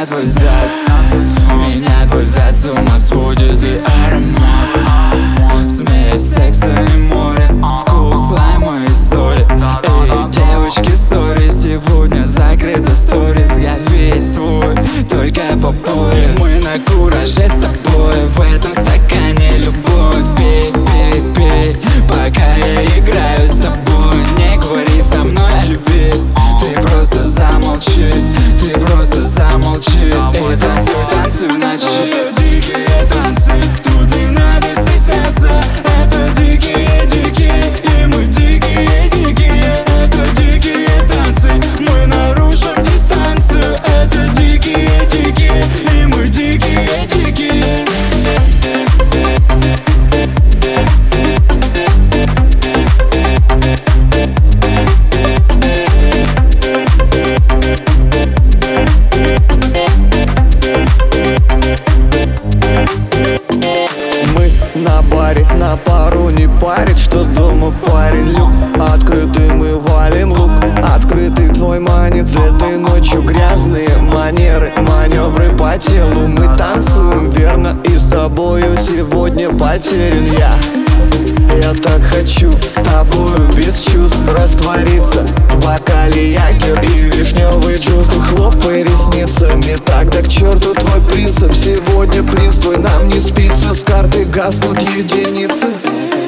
твой зад, меня твой зад с ума сводит и аромат. Смесь секса и море, вкус лайма и соли. Эй, девочки, сори, сегодня закрыта сторис. Я весь твой, только по пояс. Мы на кураже с тобой, в этом стакане любовь. Пей, пей, пей, пока я играю с тобой. Не говори со мной о любви, ты просто замолчи, ты просто замолчи. И танцуй, танцуй в ночи. Это дикие танцы, тут не надо стесняться. Это дикие, дикие, и мы дикие, дикие. Это дикие танцы, мы нарушим дистанцию. Это дикие, дикие, и мы дикие, дикие. Мы на баре, на пару не парит, что дома парень. Люк открытый, мы валим лук. Открытый твой манит, этой ночью грязные манеры, маневры по телу. Мы танцуем верно, и с тобою сегодня потерян я. Я так хочу с тобою без чувств раствориться. В бокале ягер и вишневый джуз. Хлопай ресницами, тогда к черту твой принцип. Сегодня принц твой нам не спится, с карты гаснут единицы.